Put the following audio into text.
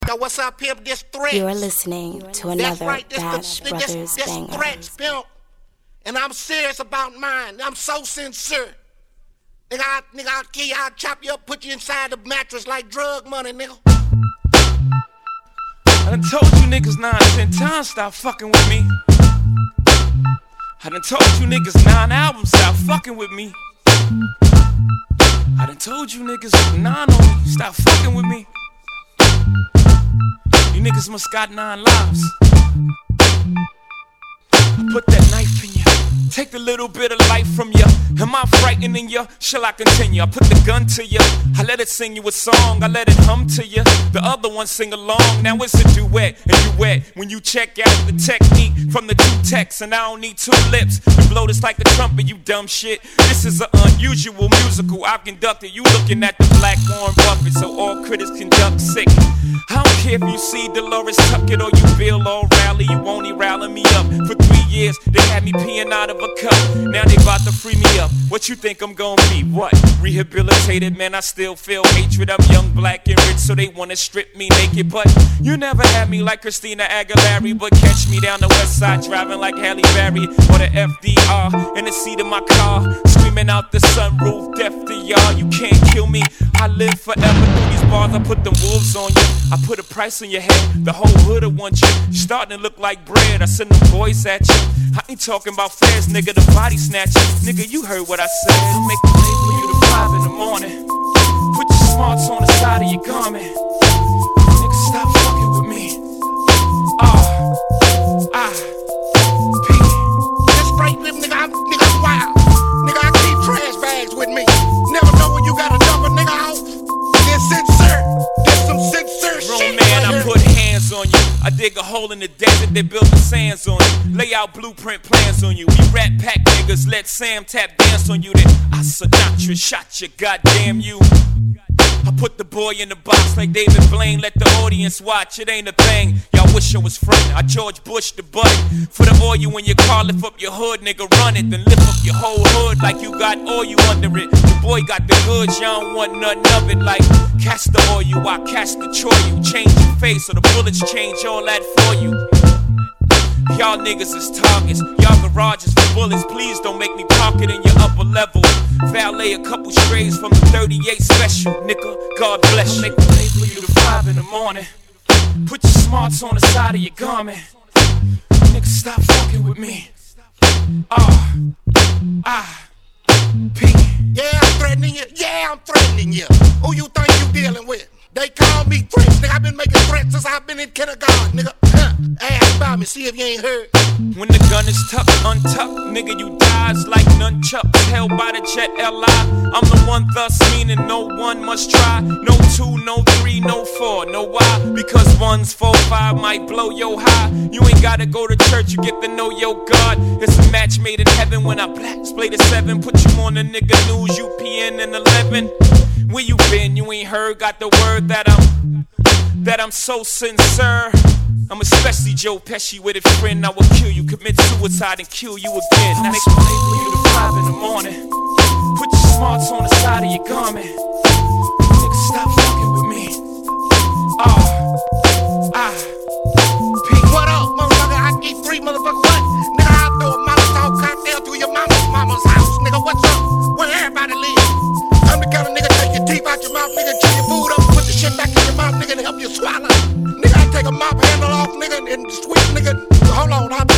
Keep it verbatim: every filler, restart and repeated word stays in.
Yo, what's up, pimp? This threat. You are listening to another right, this Bash the, Brothers this, this banger. Threats, pimp. And I'm serious about mine. I'm so sincere. Nigga, I, nigga, I'll kill you, I'll chop you up, put you inside the mattress like drug money, nigga. I done told you niggas nine, ten times stop fucking with me. I done told you niggas nine albums stop fucking with me. I done told you niggas nine on me, stop fucking with me. You niggas must got nine lives. I put that knife in you, take the little bit of life from you. Am I frightening you? Shall I continue? I put the gun to you, I let it sing you a song, I let it hum to you. The other one sing along, now it's a duet. And you wet when you check out the technique from the two texts. And I don't need two lips to blow this like a trumpet, you dumb shit. This is an unusual musical I've conducted. You looking at the black Warren Buffett, so all critics conduct sick. I don't care if you see Dolores Tuckett or you Bill O'Reilly, you only rallying me up. For three years they had me peeing out of a cup, now they about to free me up. What you think I'm gonna be? What? Rehabilitated, man, I still feel hatred. I'm young, black, and rich, so they wanna strip me naked. But you never had me like Christina Aguilera, but catch me down the west side driving like Halle Berry or the F D R in the seat of my car, screaming out the sunroof, deaf to y'all. You can't kill me, I live forever through these bars. I put them wolves on you, I put a price on your head. The whole hood will want you, you starting to look like bread. I send them boys at you, I ain't talking about flares, nigga, the body snatcher. Nigga, you heard what I said. Don't make me wait for you to five in the morning. Put your smarts on the side of your garment. Nigga, stop fucking with me. Ah, ah, P. This straight lip, nigga, I'm, nigga, I'm wild. Nigga, I keep trash bags with me. Never know when you gotta dump a nigga out. This sincere, this some sincere Bro, shit. man, right I here. put hands on you. I dig a hole in the desert, they build the sands on you. Lay out blueprint plans on you. We rat pack niggas, let Sam tap dance on you. Then I Sinatra shot you, goddamn you. I put the boy in the box like David Blaine, let the audience watch, it ain't a thing. Y'all wish I was front, I George Bush the button. For the oil in your car, lift up your hood, nigga, run it. Then lift up your whole hood like you got oil under it. The boy got the goods, y'all don't want none of it. Like, catch the oil, I catch the you. Change your face, so the bullets change all that for you. Y'all niggas is targets, y'all garages for bullets. Please don't make me park it in your upper level. Valet a couple strays from the thirty-eight special, nigga, God bless you. I'll make a play for you to five in the morning. Put your smarts on the side of your garment. Nigga, stop fucking with me. Ah, ah, P. Yeah, I'm threatening you. Yeah, I'm threatening you. Who you think you dealing with? They call me threats, nigga. I've been making threats since I've been in kindergarten, nigga. Huh. Ask about me, see if you ain't heard. When the gun is tucked, untucked, nigga, you dies like nunchucks held by the jet L I. I'm the one, thus meaning no one must try. No two, no three, no four, no why? Because one's four, five might blow your high. You ain't gotta go to church, you get to know your God. It's a match made in heaven when I black split a seven. Put you on the nigga news, U P N and eleven. Where you been? You ain't heard, got the word that I'm, that I'm so sincere. I'm especially Joe Pesci with a friend. I will kill you, commit suicide and kill you again. That's why I for you to five in the morning. Put your smarts on the side of your garment. Nigga, stop fucking with me. Ah, ah, P. What up, motherfucker? I eat three, motherfucker. What? Nigga, I'll throw a Molotov cocktail through your mama's mama's house. Nigga, what's up? Where everybody live? I'm the kind of nigga take your teeth out your mouth, nigga, chew your food up, put the shit back in your mouth, nigga, and help you swallow. Nigga, I take a mop handle off, nigga, and sweep, nigga. Hold on, I'll